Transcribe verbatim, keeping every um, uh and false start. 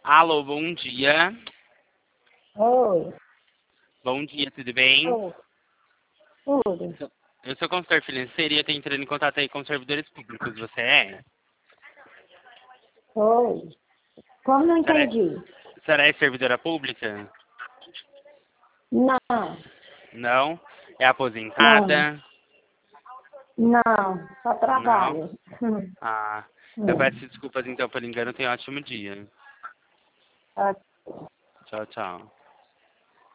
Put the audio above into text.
Alô, bom dia. Oi. Bom dia, tudo bem? Oi. Tudo. Eu sou consultor financeiro e eu estou entrando em contato aí com servidores públicos. Você é? Oi. Como não A senhora é, entendi? a senhora é servidora pública? Não. Não? É Não. aposentada? Não. Só Não? trabalho. Hum. Ah, eu Hum. peço desculpas então pelo engano. Tenha um ótimo dia. Tá. Tchau, tchau.